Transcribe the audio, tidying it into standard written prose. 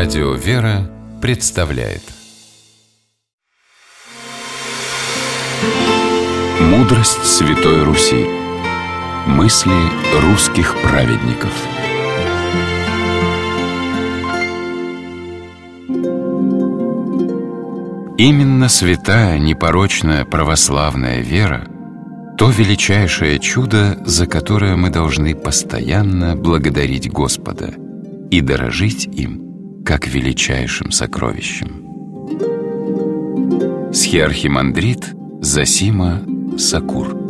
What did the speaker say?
Радио «Вера» представляет Мудрость Святой Руси. Мысли русских праведников. Именно святая, непорочная православная вера – то величайшее чудо, за которое мы должны постоянно благодарить Господа и дорожить им, как величайшим сокровищем. Схиархимандрит Зосима Сокур.